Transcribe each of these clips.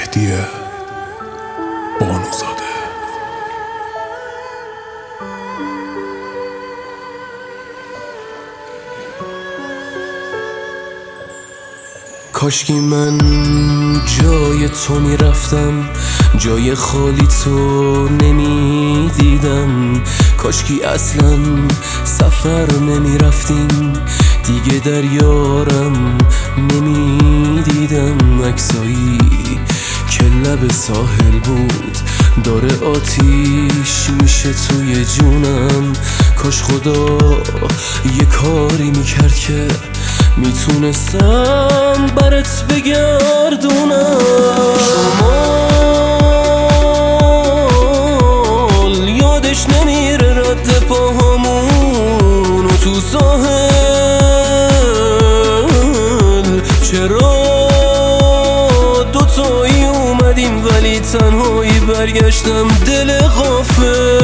مهدی بانوزاده. کاشکی من جای تو میرفتم، جای خالی تو نمیدیدم. کاشکی اصلا سفر نمیرفتیم، دیگه در یارم نمیدیدم. عکسایی که لب ساحل بود داره آتیش میشه توی جونم. کاش خدا یه کاری میکرد که میتونستم برات بگردونم. شمال یادش نمیره رد پاهامون و تو ساحل چرا دوتایی اومدیم ولی تنهایی برگشتم دل غافل.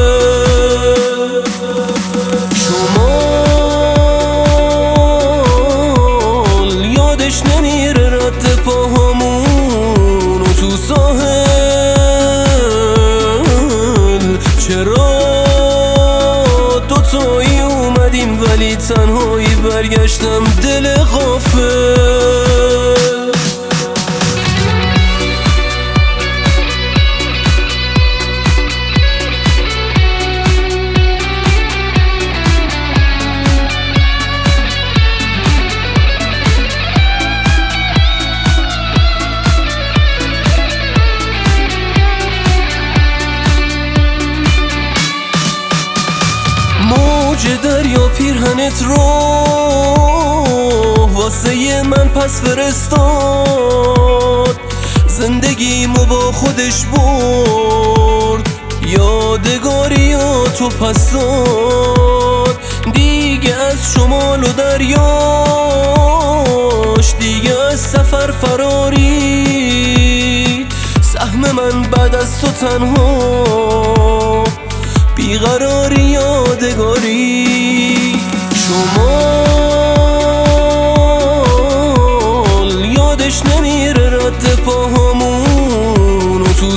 شمال یادش نمیره رد پاهامون و تو ساحل چرا دوتایی اومدیم ولی تنهایی برگشتم دل غافل. موج دریا پیرهنت رو واسه من پس فرستاد، زندگیمو با خودش برد، یادگاریاتو پس داد. دیگه از شمال و دریاش دیگه از سفر فراری، سهم من بعد از تو تنها بیقراری یادگاری. شمال یادش نمیره رد پاهامون و تو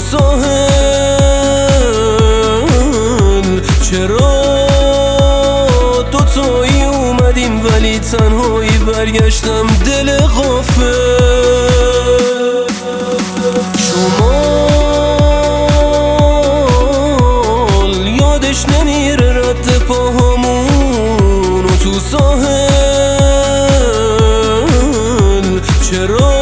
ساحل چرا دوتایی اومدیم ولی تنهایی برگشتم دل غافل. یادش نمیره رد پاهامون و تو ساحل چرا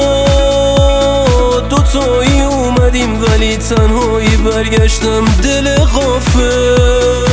دوتایی اومدیم ولی تنهایی برگشتم دل غافل.